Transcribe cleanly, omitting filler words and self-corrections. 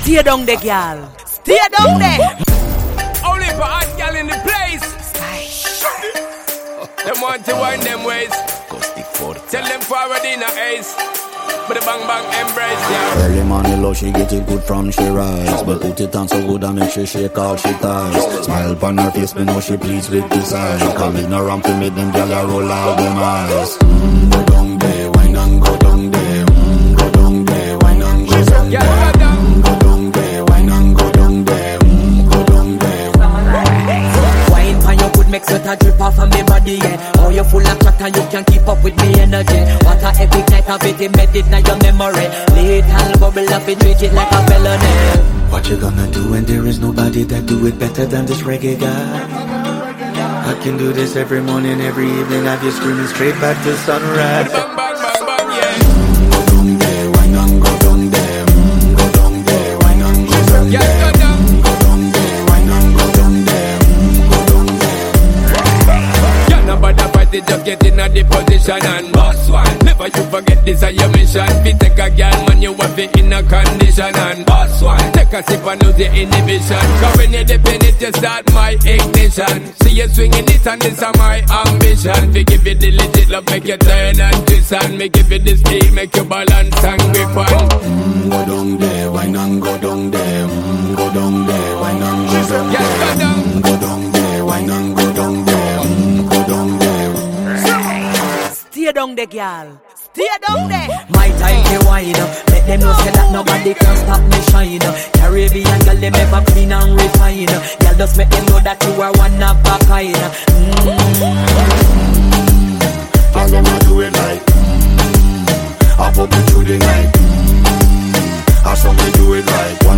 Stay down there, girl. Stay down there. Only for hot girl in the place. Them want to wind them ways. Tell them forward in a ace. But the bang bang embrace, yeah. Early morning low, she get it good from she rise. But put it on so good and make she shake all she ties. Smile upon her face, me know she pleased with this eyes. Calling her around to make them gyal a roll out them eyes. Go down there, wine and go down there. Go down there, wine and go down there. Go down there, wine and go down there. Go down there. Wine pan your good make sweat a drip off of me body, yeah. Oh, you full of chat and you can keep up with me energy. What a epic night of it, embedded in your memory. Little bubble up it, treat it like a felony. What you gonna do when there is nobody that do it better than this reggae guy? I can do this every morning, every evening. Have you screaming straight back to sunrise. Bang bang bang bang, yeah. Go down there, wine and go down there. Go down there, wine and go down there. Yeah, go down. Go down there, wine and go down there. Go down there. Yeah, nobody fight it, just get in a the position and boss one. Never you forget this is your mission. Fi take a girl, man, you want it in a condition and boss one. Take a sip and lose the inhibition. Cause when you dip in it, you start my ignition. See you swinging it and this is my ambition. Fi give you the legit love, make you turn and twist and me give you the speed, make you balance and grip on. Go down there, wine and go down there. Go down there, wine and go down there. Yeah, go down. Go down there, wine and go down there. Go down there. Stay down there, girl. Stay down there. My time to wine up. Let them know say that nobody can stop me shine. Caribbean girl, them ever clean and refine. Girl, just make them know that you are one of a kind. All them a do it like I pop it through the night. I saw me do it like